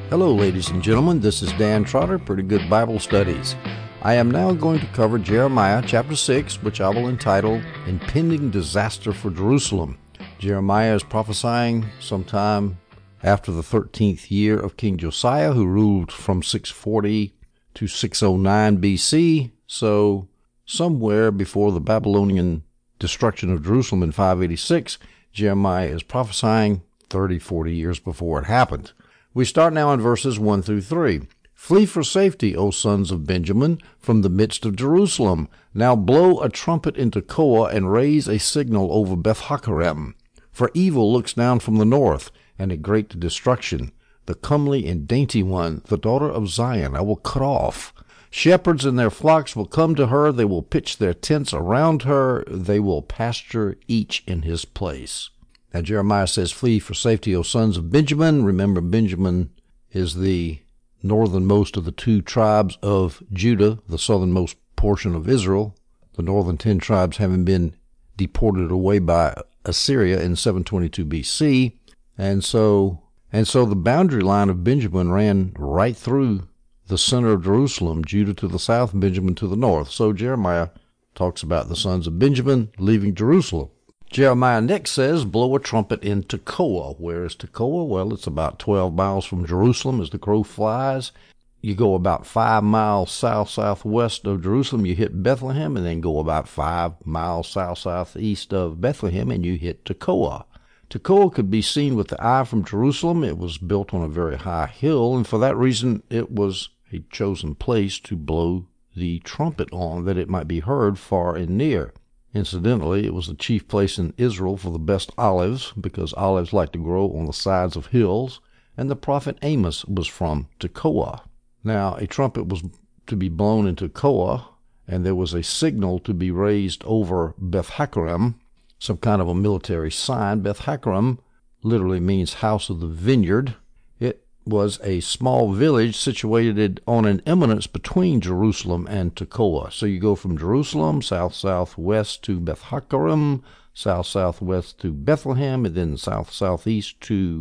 Hello, ladies and gentlemen. This is Dan Trotter, Pretty Good Bible Studies. I am now going to cover Jeremiah chapter 6, which I will entitle Impending Disaster for Jerusalem. Jeremiah is prophesying sometime after the 13th year of King Josiah, who ruled from 640 to 609 BC, so somewhere before the Babylonian destruction of Jerusalem in 586, Jeremiah is prophesying 40 years before it happened. We start now in verses 1 through 3. Flee for safety, O sons of Benjamin, from the midst of Jerusalem. Now blow a trumpet in Tekoa and raise a signal over Beth-Hakerem. For evil looks down from the north, and a great destruction. The comely and dainty one, the daughter of Zion, I will cut off. Shepherds and their flocks will come to her. They will pitch their tents around her. They will pasture each in his place. Now Jeremiah says, flee for safety, O sons of Benjamin. Remember, Benjamin is the northernmost of the two tribes of Judah, the southernmost portion of Israel, the northern 10 tribes having been deported away by Assyria in 722 BC. And so the boundary line of Benjamin ran right through the center of Jerusalem, Judah to the south, Benjamin to the north. So Jeremiah talks about the sons of Benjamin leaving Jerusalem. Jeremiah next says, blow a trumpet in Tekoa. Where is Tekoa? Well, it's about 12 miles from Jerusalem as the crow flies. You go about 5 miles south-southwest of Jerusalem, you hit Bethlehem, and then go about 5 miles south-southeast of Bethlehem, and you hit Tekoa. Tekoa could be seen with the eye from Jerusalem. It was built on a very high hill, and for that reason, it was a chosen place to blow the trumpet on, that it might be heard far and near. Incidentally, it was the chief place in Israel for the best olives, because olives like to grow on the sides of hills, and the prophet Amos was from Tekoa. Now, a trumpet was to be blown in Tekoa, and there was a signal to be raised over Beth-Hakerem, some kind of a military sign. Beth-Hakerem literally means house of the vineyard. It was a small village situated on an eminence between Jerusalem and Tekoa. So you go from Jerusalem south-southwest to Beth-Hakerem, south-southwest to Bethlehem, and then south-southeast to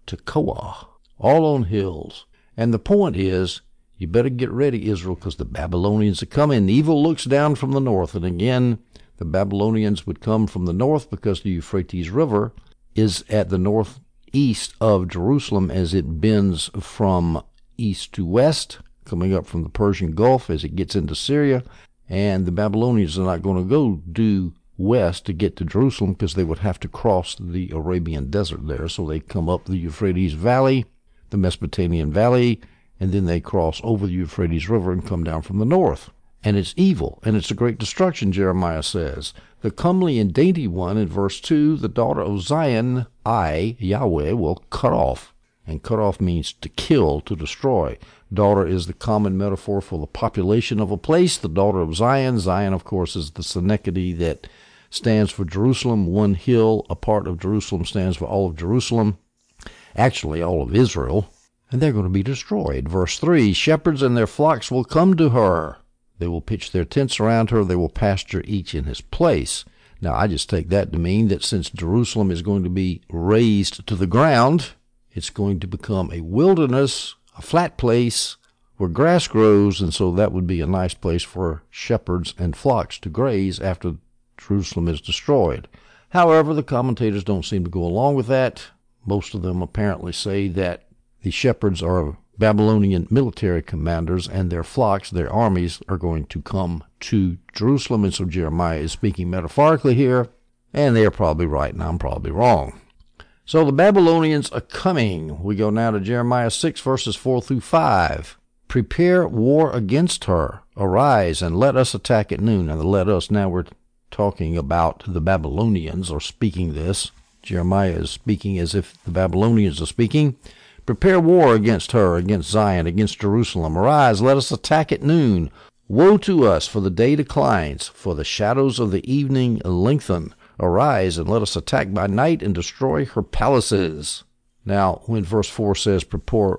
Tekoa, all on hills. And the point is, you better get ready, Israel, because the Babylonians are coming. Evil looks down from the north. And again, the Babylonians would come from the north because the Euphrates River is at the northeast of Jerusalem as it bends from east to west, coming up from the Persian Gulf as it gets into Syria. And the Babylonians are not going to go due west to get to Jerusalem because they would have to cross the Arabian desert there. So they come up the Euphrates Valley, the Mesopotamian Valley, and then they cross over the Euphrates River and come down from the north. And it's evil, and it's a great destruction, Jeremiah says. The comely and dainty one, in verse 2, the daughter of Zion, I, Yahweh, will cut off. And cut off means to kill, to destroy. Daughter is the common metaphor for the population of a place. The daughter of Zion. Zion, of course, is the synecdoche that stands for Jerusalem. One hill, a part of Jerusalem, stands for all of Jerusalem. Actually, all of Israel. And they're going to be destroyed. Verse 3, shepherds and their flocks will come to her. They will pitch their tents around her. They will pasture each in his place. Now, I just take that to mean that since Jerusalem is going to be razed to the ground, it's going to become a wilderness, a flat place where grass grows, and so that would be a nice place for shepherds and flocks to graze after Jerusalem is destroyed. However, the commentators don't seem to go along with that. Most of them apparently say that the shepherds are Babylonian military commanders, and their flocks, their armies, are going to come to Jerusalem. And so Jeremiah is speaking metaphorically here, and they are probably right, and I'm probably wrong. So the Babylonians are coming. We go now to Jeremiah 6, verses 4 through 5. Prepare war against her. Arise, and let us attack at noon. And the let us, now we're talking about the Babylonians are speaking this. Jeremiah is speaking as if the Babylonians are speaking. Prepare war against her, against Zion, against Jerusalem. Arise, let us attack at noon. Woe to us, for the day declines, for the shadows of the evening lengthen. Arise, and let us attack by night and destroy her palaces. Now, when verse 4 says prepare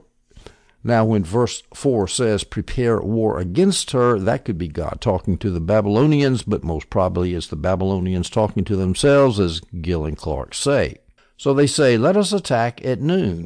war against her, that could be God talking to the Babylonians, but most probably it's the Babylonians talking to themselves, as Gill and Clark say. So they say, let us attack at noon.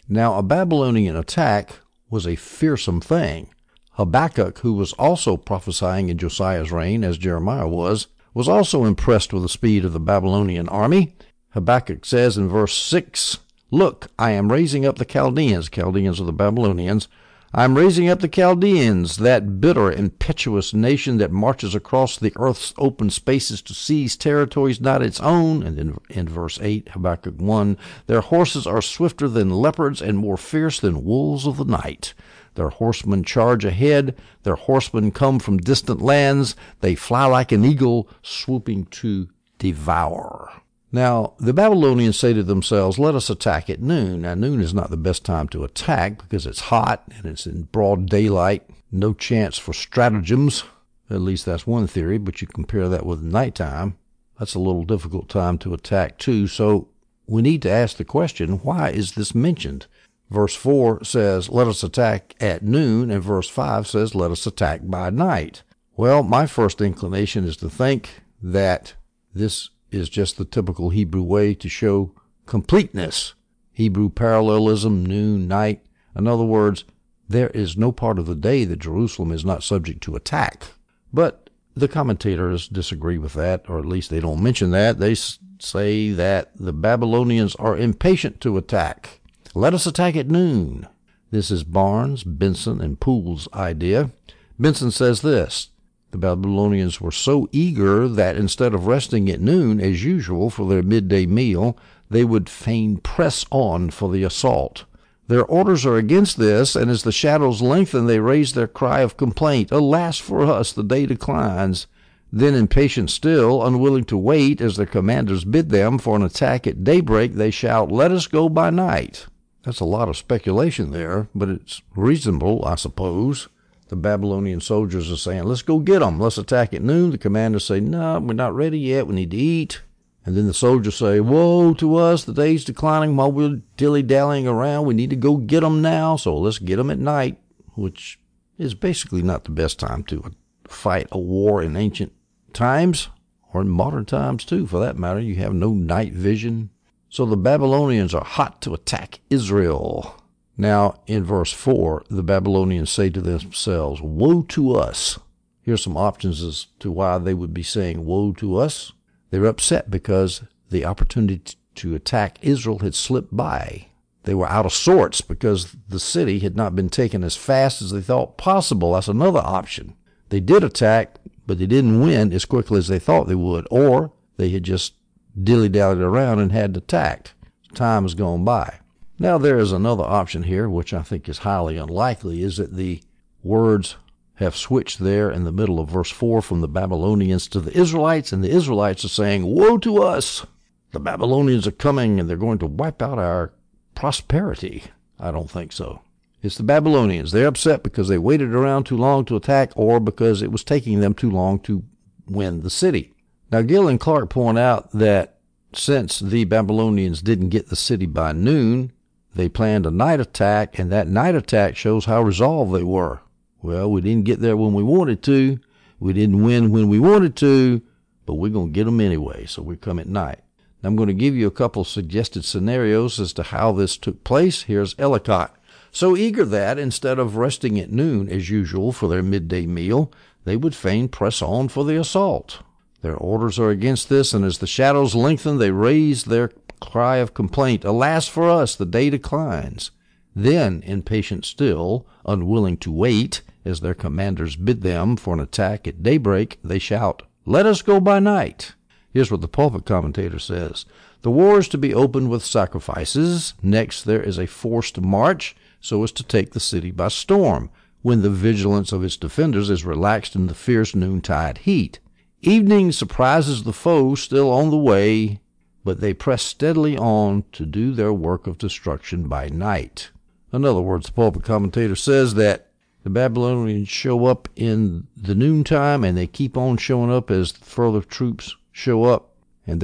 Now, a Babylonian attack was a fearsome thing. Habakkuk, who was also prophesying in Josiah's reign, as Jeremiah was also impressed with the speed of the Babylonian army. Habakkuk says in verse 6, "Look, I am raising up the Chaldeans." Chaldeans are the Babylonians. "I am raising up the Chaldeans, that bitter, impetuous nation that marches across the earth's open spaces to seize territories not its own." And then in verse 8, Habakkuk 1, "Their horses are swifter than leopards and more fierce than wolves of the night. Their horsemen charge ahead. Their horsemen come from distant lands. They fly like an eagle, swooping to devour." Now, the Babylonians say to themselves, "Let us attack at noon." Now, noon is not the best time to attack because it's hot and it's in broad daylight. No chance for stratagems. At least that's one theory, but you compare that with nighttime. That's a little difficult time to attack too. So we need to ask the question, why is this mentioned? Verse 4 says, "Let us attack at noon," and verse 5 says, "Let us attack by night." Well, my first inclination is to think that this is just the typical Hebrew way to show completeness. Hebrew parallelism, noon, night. In other words, there is no part of the day that Jerusalem is not subject to attack. But the commentators disagree with that, or at least they don't mention that. They say that the Babylonians are impatient to attack. Let us attack at noon. This is Barnes, Benson, and Poole's idea. Benson says this: the Babylonians were so eager that instead of resting at noon, as usual, for their midday meal, they would fain press on for the assault. Their orders are against this, and as the shadows lengthen, they raise their cry of complaint. "Alas for us, the day declines." Then, impatient still, unwilling to wait, as their commanders bid them for an attack at daybreak, they shout, "Let us go by night." That's a lot of speculation there, but it's reasonable, I suppose. The Babylonian soldiers are saying, "Let's go get them. Let's attack at noon." The commanders say, "No, we're not ready yet. We need to eat." And then the soldiers say, "Woe to us, the day's declining while we're dilly-dallying around. We need to go get them now, so let's get them at night," which is basically not the best time to fight a war in ancient times, or in modern times too, for that matter. You have no night vision. So the Babylonians are hot to attack Israel. Now, in verse 4, the Babylonians say to themselves, "Woe to us." Here's some options as to why they would be saying, "Woe to us." They're upset because the opportunity to attack Israel had slipped by. They were out of sorts because the city had not been taken as fast as they thought possible. That's another option. They did attack, but they didn't win as quickly as they thought they would, or they had just dilly-dallied around and had attacked. Time has gone by. Now, there is another option here, which I think is highly unlikely, is that the words have switched there in the middle of verse 4 from the Babylonians to the Israelites, and the Israelites are saying, "Woe to us! The Babylonians are coming, and they're going to wipe out our prosperity." I don't think so. It's the Babylonians. They're upset because they waited around too long to attack, or because it was taking them too long to win the city. Now, Gill and Clark point out that since the Babylonians didn't get the city by noon, they planned a night attack, and that night attack shows how resolved they were. Well, we didn't get there when we wanted to. We didn't win when we wanted to, but we're going to get them anyway, so we come at night. Now, I'm going to give you a couple suggested scenarios as to how this took place. Here's Ellicott. So eager that, instead of resting at noon as usual for their midday meal, they would fain press on for the assault. Their orders are against this, and as the shadows lengthen, they raise their cry of complaint. "Alas for us, the day declines." Then, impatient still, unwilling to wait, as their commanders bid them for an attack at daybreak, they shout, "Let us go by night." Here's what the pulpit commentator says: the war is to be opened with sacrifices. Next, there is a forced march, so as to take the city by storm, when the vigilance of its defenders is relaxed in the fierce noontide heat. Evening surprises the foe still on the way, but they press steadily on to do their work of destruction by night. In other words, the pulpit commentator says that the Babylonians show up in the noontime, and they keep on showing up as further troops show up, and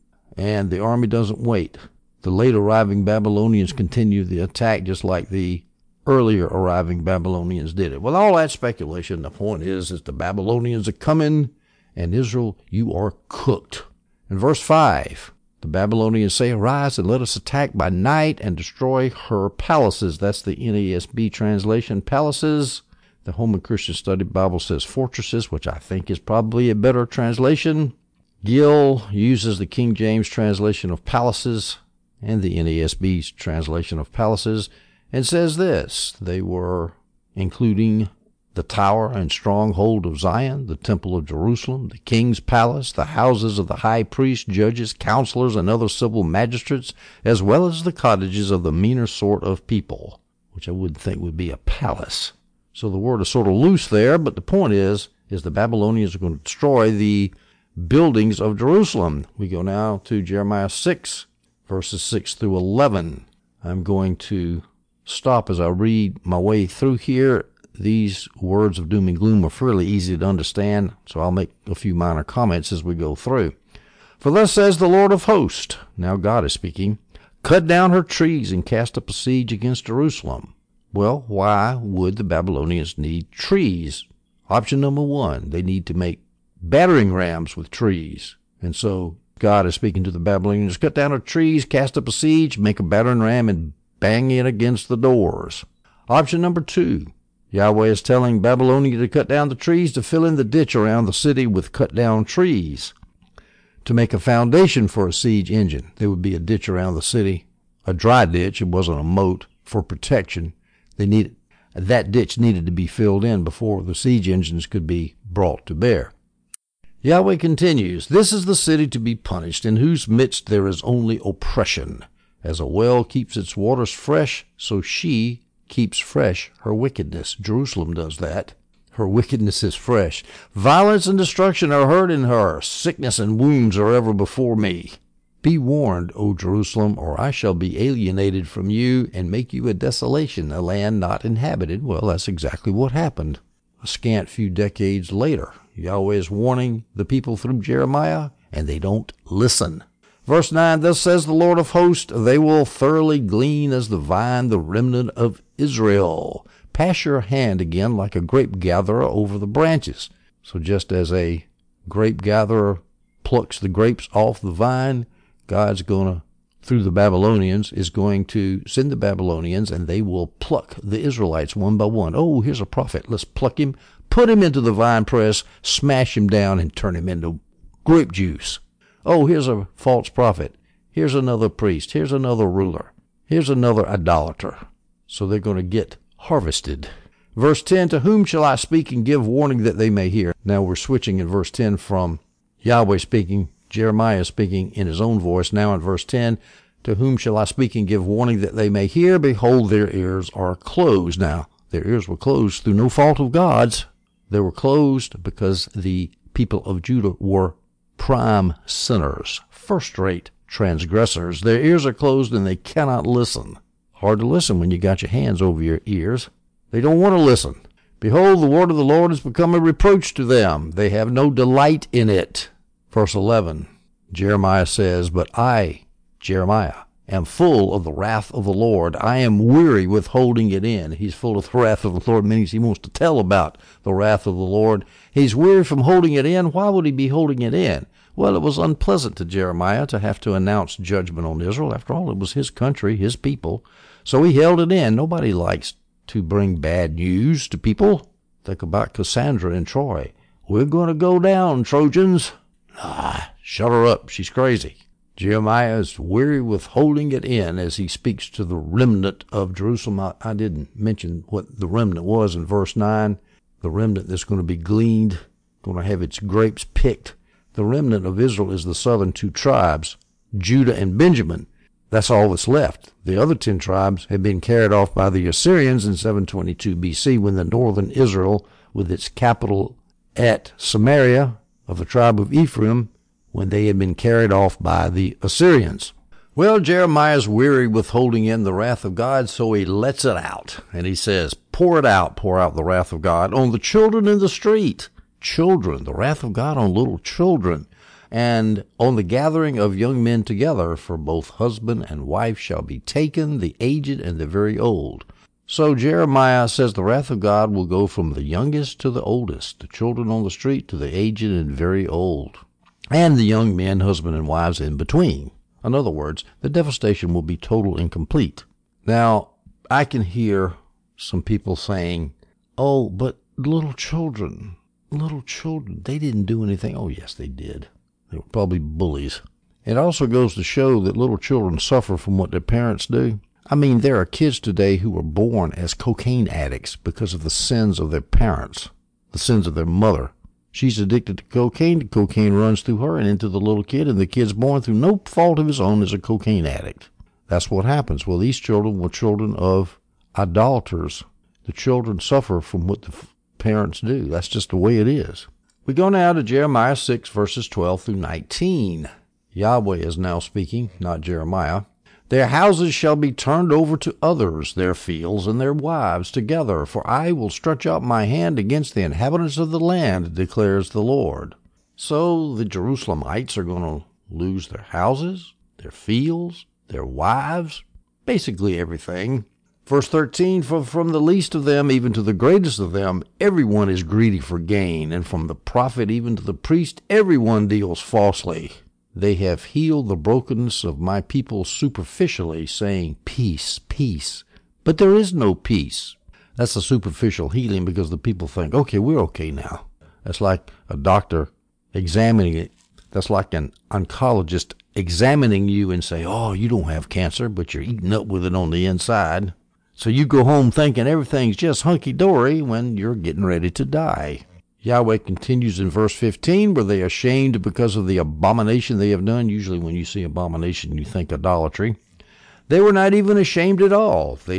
the army doesn't wait. The late arriving Babylonians continue the attack just like the earlier arriving Babylonians did it. With all that speculation, the point is the Babylonians are coming, and Israel, you are cooked. In verse 5, The Babylonians say, "Arise and let us attack by night and destroy her palaces." That's the NASB translation, palaces. The Holman Christian Study Bible says fortresses, which I think is probably a better translation. Gill uses the King James translation of palaces and the NASB's translation of palaces and says this: they were including the tower and stronghold of Zion, the temple of Jerusalem, the king's palace, the houses of the high priests, judges, counselors, and other civil magistrates, as well as the cottages of the meaner sort of people, which I wouldn't think would be a palace. So the word is sort of loose there, but the point is the Babylonians are going to destroy the buildings of Jerusalem. We go now to Jeremiah 6, verses 6 through 11. I'm going to stop as I read my way through here. These words of doom and gloom are fairly easy to understand, so I'll make a few minor comments as we go through. "For thus says the Lord of hosts," now God is speaking, "cut down her trees and cast up a siege against Jerusalem." Well, why would the Babylonians need trees? Option number one, they need to make battering rams with trees. And so God is speaking to the Babylonians, cut down her trees, cast up a siege, make a battering ram, and bang it against the doors. Option number two, Yahweh is telling Babylonia to cut down the trees to fill in the ditch around the city with cut down trees. To make a foundation for a siege engine, there would be a ditch around the city, a dry ditch, it wasn't a moat, for protection. That ditch needed to be filled in before the siege engines could be brought to bear. Yahweh continues, "This is the city to be punished, in whose midst there is only oppression. As a well keeps its waters fresh, so she keeps fresh her wickedness." Jerusalem does that. Her wickedness is fresh. "Violence and destruction are heard in her. Sickness and wounds are ever before me. Be warned, O Jerusalem, or I shall be alienated from you and make you a desolation, a land not inhabited." Well, that's exactly what happened. A scant few decades later, Yahweh is warning the people through Jeremiah, and they don't listen. Verse 9, "Thus says the Lord of hosts, they will thoroughly glean as the vine the remnant of Israel. Pass your hand again like a grape gatherer over the branches." So just as a grape gatherer plucks the grapes off the vine, God's going to, through the Babylonians, is going to send the Babylonians, and they will pluck the Israelites one by one. Oh, here's a prophet. Let's pluck him, put him into the vine press, smash him down, and turn him into grape juice. Oh, here's a false prophet. Here's another priest. Here's another ruler. Here's another idolater. So they're going to get harvested. Verse 10, "To whom shall I speak and give warning that they may hear?" Now we're switching in verse 10 from Yahweh speaking, Jeremiah speaking in his own voice. Now in verse 10, "To whom shall I speak and give warning that they may hear? Behold, their ears are closed." Now, their ears were closed through no fault of God's. They were closed because the people of Judah were prime sinners, first-rate transgressors. Their ears are closed and they cannot listen. Hard to listen when you got your hands over your ears. They don't want to listen. "Behold, the word of the Lord has become a reproach to them. They have no delight in it." Verse 11, Jeremiah says, "But I, Jeremiah, am full of the wrath of the Lord. I am weary with holding it in." He's full of the wrath of the Lord, means he wants to tell about the wrath of the Lord. He's weary from holding it in. Why would he be holding it in? Well, it was unpleasant to Jeremiah to have to announce judgment on Israel. After all, it was his country, his people. So he held it in. Nobody likes to bring bad news to people. Think about Cassandra in Troy. "We're going to go down, Trojans." Shut her up. She's crazy. Jeremiah is weary with holding it in as he speaks to the remnant of Jerusalem. I didn't mention what the remnant was in verse 9. The remnant that's going to be gleaned, going to have its grapes picked. The remnant of Israel is the southern two tribes, Judah and Benjamin. That's all that's left. The other 10 tribes had been carried off by the Assyrians in 722 BC when the northern Israel, with its capital at Samaria of the tribe of Ephraim, when they had been carried off by the Assyrians. Well, Jeremiah's weary with holding in the wrath of God, so he lets it out. And he says, pour out the wrath of God on the children in the street. Children, the wrath of God on little children. And on the gathering of young men together, for both husband and wife shall be taken, the aged and the very old. So Jeremiah says the wrath of God will go from the youngest to the oldest, the children on the street to the aged and very old, and the young men, husband and wives in between. In other words, the devastation will be total and complete. Now, I can hear some people saying, oh, but little children, they didn't do anything. Oh, yes, they did. They were probably bullies. It also goes to show that little children suffer from what their parents do. I mean, there are kids today who are born as cocaine addicts because of the sins of their parents, the sins of their mother. She's addicted to cocaine. The cocaine runs through her and into the little kid, and the kid's born through no fault of his own as a cocaine addict. That's what happens. Well, these children were children of idolaters. The children suffer from what the parents do. That's just the way it is. We go now to Jeremiah 6, verses 12 through 19. Yahweh is now speaking, not Jeremiah. Their houses shall be turned over to others, their fields and their wives together, for I will stretch out my hand against the inhabitants of the land, declares the Lord. So the Jerusalemites are going to lose their houses, their fields, their wives, basically everything. Verse 13, for from the least of them even to the greatest of them, everyone is greedy for gain, and from the prophet even to the priest, everyone deals falsely. They have healed the brokenness of my people superficially, saying, peace, peace. But there is no peace. That's a superficial healing because the people think, okay, we're okay now. That's like a doctor examining it. That's like an oncologist examining you and say, oh, you don't have cancer, but you're eating up with it on the inside. So you go home thinking everything's just hunky-dory when you're getting ready to die. Yahweh continues in verse 15, were they ashamed because of the abomination they have done? Usually when you see abomination, you think idolatry. They were not even ashamed at all. They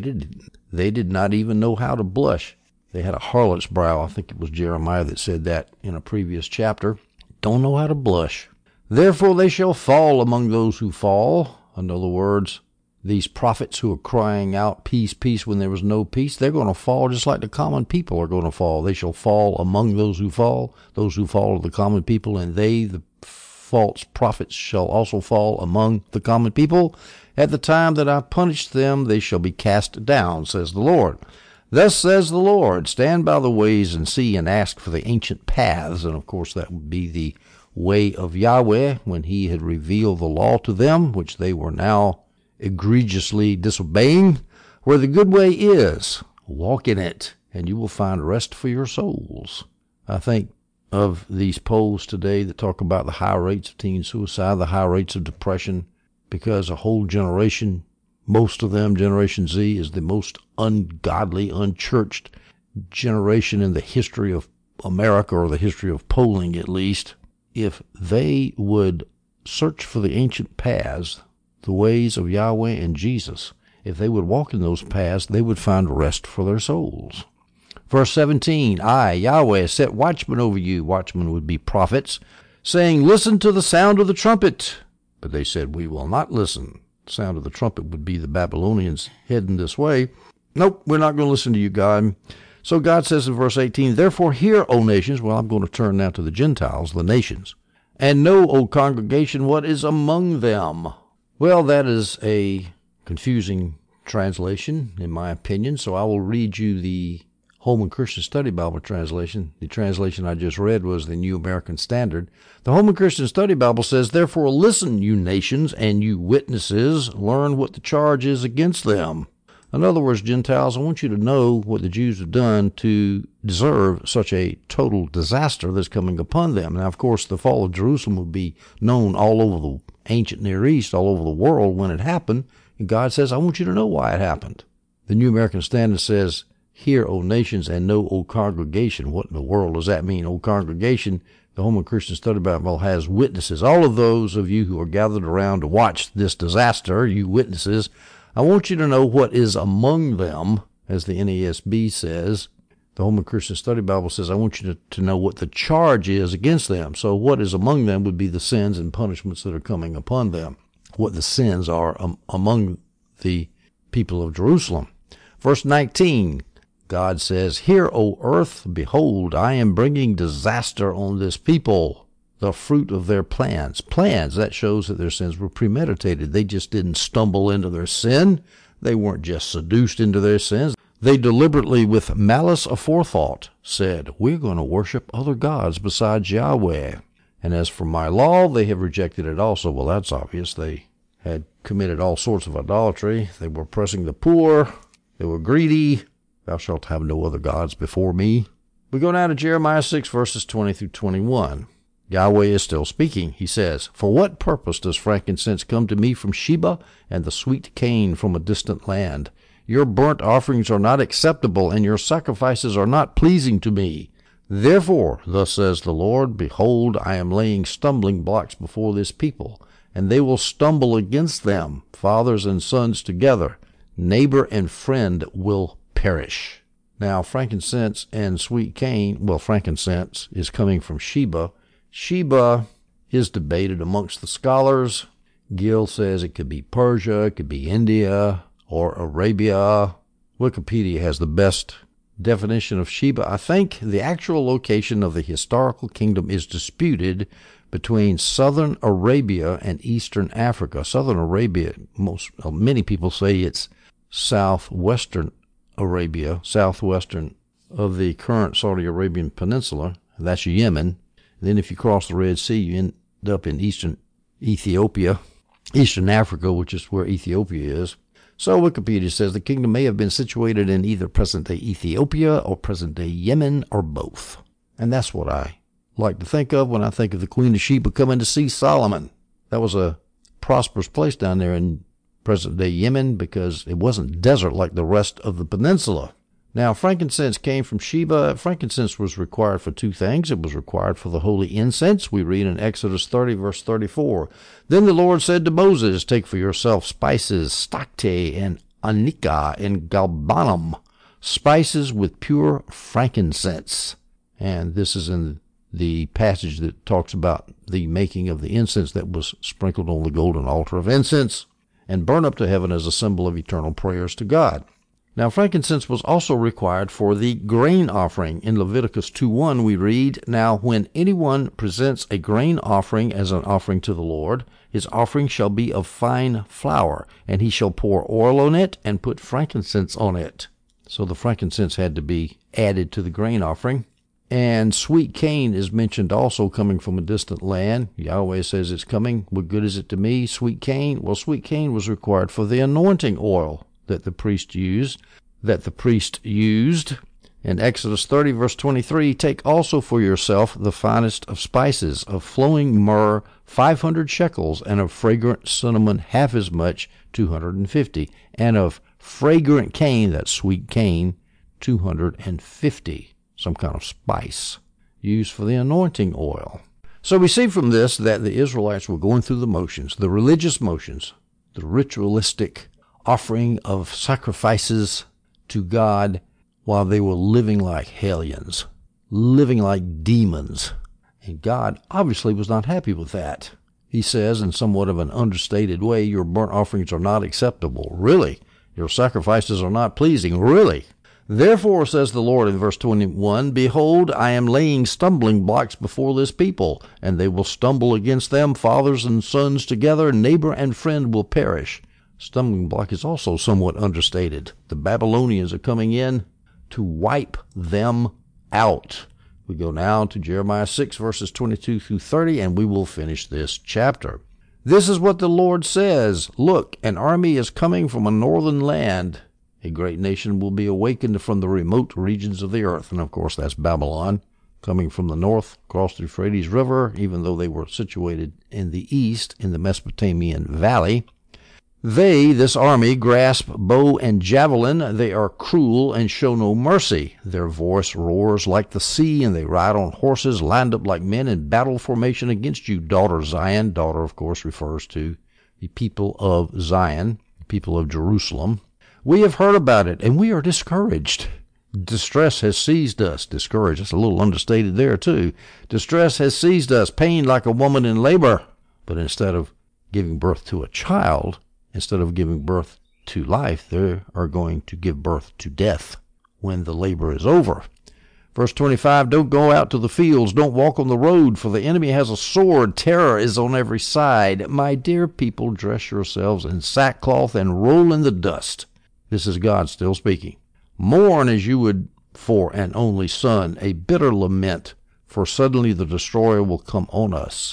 did not even know how to blush. They had a harlot's brow. I think it was Jeremiah that said that in a previous chapter. Don't know how to blush. Therefore they shall fall among those who fall. In other words, these prophets who are crying out, peace, peace, when there was no peace, they're going to fall just like the common people are going to fall. They shall fall among those who fall are the common people, and they, the false prophets, shall also fall among the common people. At the time that I punish them, they shall be cast down, says the Lord. Thus says the Lord, stand by the ways and see and ask for the ancient paths. And of course that would be the way of Yahweh when he had revealed the law to them, which they were now egregiously disobeying. Where the good way is, walk in it, and you will find rest for your souls. I think of these polls today that talk about the high rates of teen suicide, the high rates of depression, because a whole generation, most of them, Generation Z, is the most ungodly, unchurched generation in the history of America, or the history of polling at least. If they would search for the ancient paths, the ways of Yahweh and Jesus, if they would walk in those paths, they would find rest for their souls. Verse 17, I, Yahweh, set watchmen over you. Watchmen would be prophets, saying, listen to the sound of the trumpet. But they said, we will not listen. The sound of the trumpet would be the Babylonians heading this way. Nope, we're not going to listen to you, God. So God says in verse 18, therefore hear, O nations. Well, I'm going to turn now to the Gentiles, the nations. And know, O congregation, what is among them. Well, that is a confusing translation, in my opinion, so I will read you the Holman Christian Study Bible translation. The translation I just read was the New American Standard. The Holman Christian Study Bible says, therefore listen, you nations, and you witnesses, learn what the charge is against them. In other words, Gentiles, I want you to know what the Jews have done to deserve such a total disaster that's coming upon them. Now, of course, the fall of Jerusalem will be known all over the ancient Near East, all over the world when it happened. And God says, I want you to know why it happened. The New American Standard says, hear, O nations, and know, O congregation. What in the world does that mean, O congregation? The Holman Christian Study Bible has witnesses. All of those of you who are gathered around to watch this disaster, you witnesses, I want you to know what is among them, as the NASB says. The Holman Christian Study Bible says, I want you to know what the charge is against them. So what is among them would be the sins and punishments that are coming upon them, what the sins are among the people of Jerusalem. Verse 19, God says, hear, O earth, behold, I am bringing disaster on this people, the fruit of their plans. Plans, that shows that their sins were premeditated. They just didn't stumble into their sin. They weren't just seduced into their sins. They deliberately, with malice aforethought, said, we're going to worship other gods besides Yahweh. And as for my law, they have rejected it also. Well, that's obvious. They had committed all sorts of idolatry. They were oppressing the poor. They were greedy. Thou shalt have no other gods before me. We go now to Jeremiah 6, verses 20 through 21. Yahweh is still speaking. He says, For what purpose does frankincense come to me from Sheba, and the sweet cane from a distant land? Your burnt offerings are not acceptable, and your sacrifices are not pleasing to me. Therefore, thus says the Lord, Behold, I am laying stumbling blocks before this people, and they will stumble against them, fathers and sons together. Neighbor and friend will perish. Now, frankincense and sweet cane, frankincense is coming from Sheba. Sheba is debated amongst the scholars. Gill says it could be Persia, it could be India, or Arabia. Wikipedia has the best definition of Sheba. I think the actual location of the historical kingdom is disputed between southern Arabia and eastern Africa. Southern Arabia, many people say it's southwestern Arabia, southwestern of the current Saudi Arabian peninsula. That's Yemen. Then if you cross the Red Sea, you end up in eastern Ethiopia, eastern Africa, which is where Ethiopia is. So Wikipedia says the kingdom may have been situated in either present-day Ethiopia or present-day Yemen or both. And that's what I like to think of when I think of the Queen of Sheba coming to see Solomon. That was a prosperous place down there in present-day Yemen because it wasn't desert like the rest of the peninsula. Now, frankincense came from Sheba. Frankincense was required for two things. It was required for the holy incense. We read in Exodus 30, verse 34, Then the Lord said to Moses, Take for yourself spices, stacte, and anika, and galbanum, spices with pure frankincense. And this is in the passage that talks about the making of the incense that was sprinkled on the golden altar of incense and burned up to heaven as a symbol of eternal prayers to God. Now, frankincense was also required for the grain offering. In Leviticus 2:1 we read, Now when anyone presents a grain offering as an offering to the Lord, his offering shall be of fine flour, and he shall pour oil on it and put frankincense on it. So the frankincense had to be added to the grain offering. And sweet cane is mentioned also coming from a distant land. Yahweh says it's coming. What good is it to me, sweet cane? Well, sweet cane was required for the anointing oil that the priest used. In Exodus 30, verse 23, Take also for yourself the finest of spices, of flowing myrrh 500 shekels, and of fragrant cinnamon half as much, 250, and of fragrant cane, that's sweet cane, 250. Some kind of spice used for the anointing oil. So we see from this that the Israelites were going through the motions, the religious motions, the ritualistic offering of sacrifices to God while they were living like hellions, living like demons. And God obviously was not happy with that. He says in somewhat of an understated way, Your burnt offerings are not acceptable. Really? Your sacrifices are not pleasing. Really? Therefore, says the Lord in verse 21, Behold, I am laying stumbling blocks before this people, and they will stumble against them, fathers and sons together, neighbor and friend will perish. Stumbling block is also somewhat understated. The Babylonians are coming in to wipe them out. We go now to Jeremiah 6, verses 22 through 30, and we will finish this chapter. This is what the Lord says, Look, an army is coming from a northern land. A great nation will be awakened from the remote regions of the earth. And, of course, that's Babylon, coming from the north, across the Euphrates River, even though they were situated in the east, in the Mesopotamian valley. They, this army, grasp bow and javelin. They are cruel and show no mercy. Their voice roars like the sea, and they ride on horses lined up like men in battle formation against you, daughter Zion. Daughter, of course, refers to the people of Zion, the people of Jerusalem. We have heard about it, and we are discouraged. Distress has seized us. Discouraged, that's a little understated there, too. Distress has seized us, pain like a woman in labor. But instead of giving birth to a child, instead of giving birth to life, they are going to give birth to death when the labor is over. Verse 25, Don't go out to the fields, don't walk on the road, for the enemy has a sword, terror is on every side. My dear people, dress yourselves in sackcloth and roll in the dust. This is God still speaking. Mourn as you would for an only son, a bitter lament, for suddenly the destroyer will come on us.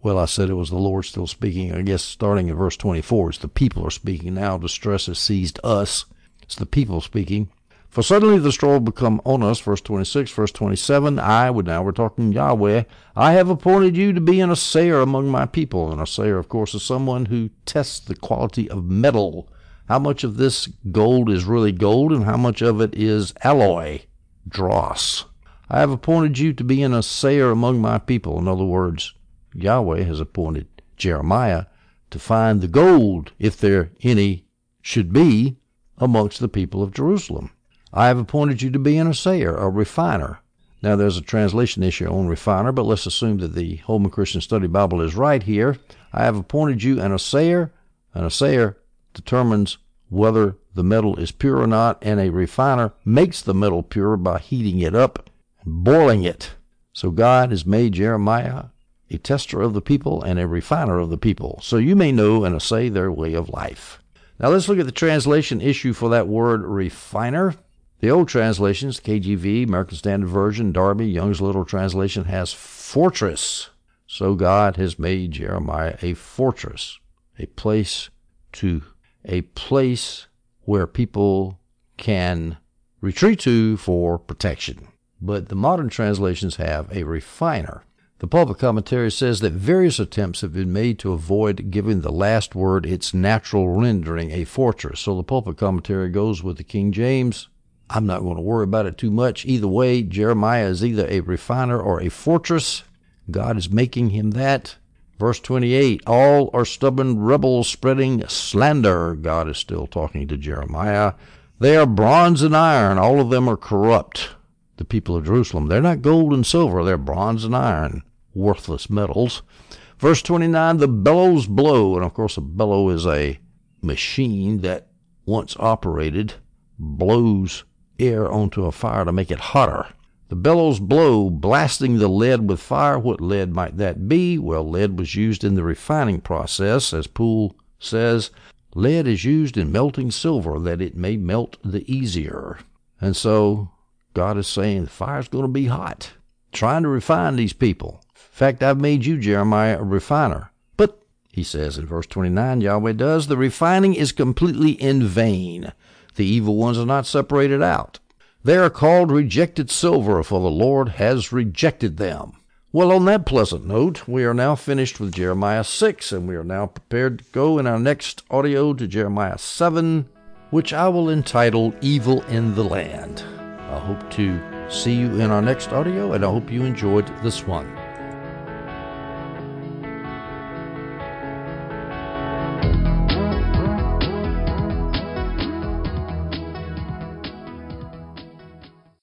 Well, I said it was the Lord still speaking. I guess starting in verse 24, it's the people are speaking now. Distress has seized us. It's the people speaking. For suddenly the straw will become on us, verse 26, verse 27, now we're talking Yahweh, I have appointed you to be an assayer among my people. An assayer, of course, is someone who tests the quality of metal. How much of this gold is really gold and how much of it is alloy, dross. I have appointed you to be an assayer among my people. In other words, Yahweh has appointed Jeremiah to find the gold, if there any should be, amongst the people of Jerusalem. I have appointed you to be an assayer, a refiner. Now, there's a translation issue on refiner, but let's assume that the Holman Christian Study Bible is right here. I have appointed you an assayer. An assayer determines whether the metal is pure or not, and a refiner makes the metal pure by heating it up and boiling it. So God has made Jeremiah a tester of the people and a refiner of the people, so you may know and assay their way of life. Now let's look at the translation issue for that word refiner. The old translations, KJV, American Standard Version, Darby, Young's Literal Translation, has fortress. So God has made Jeremiah a fortress, a place where people can retreat to for protection. But the modern translations have a refiner. The Pulpit Commentary says that various attempts have been made to avoid giving the last word its natural rendering, a fortress. So the Pulpit Commentary goes with the King James. I'm not going to worry about it too much. Either way, Jeremiah is either a refiner or a fortress. God is making him that. Verse 28, all are stubborn rebels spreading slander. God is still talking to Jeremiah. They are bronze and iron. All of them are corrupt. The people of Jerusalem, they're not gold and silver. They're bronze and iron, worthless metals. Verse 29, the bellows blow. And, of course, a bellow is a machine that, once operated, blows air onto a fire to make it hotter. The bellows blow, blasting the lead with fire. What lead might that be? Well, lead was used in the refining process. As Poole says, lead is used in melting silver that it may melt the easier. And so God is saying the fire's going to be hot, trying to refine these people. In fact, I've made you, Jeremiah, a refiner. But, he says in verse 29, Yahweh does, the refining is completely in vain. The evil ones are not separated out. They are called rejected silver, for the Lord has rejected them. Well, on that pleasant note, we are now finished with Jeremiah 6, and we are now prepared to go in our next audio to Jeremiah 7, which I will entitle Evil in the Land. I hope to see you in our next audio, and I hope you enjoyed this one.